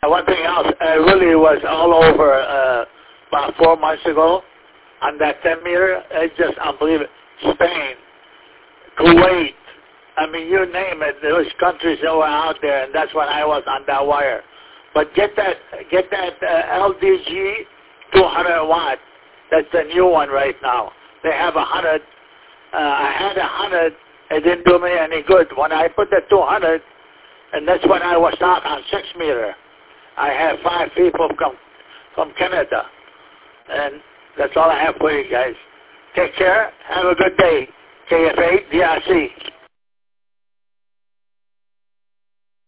One thing else, I really was all over about 4 months ago on that 10 meter. It's just unbelievable. Spain, Kuwait, I mean, you name it. Those countries that were out there, and that's when I was on that wire. But get that LDG 200 watt. That's the new one right now. They have 100. I had 100. It didn't do me any good. When I put the 200, and that's when I was out on 6 meter. I had 5 people from Canada. And that's all I have for you guys. Take care. Have a good day. KF8 DRC.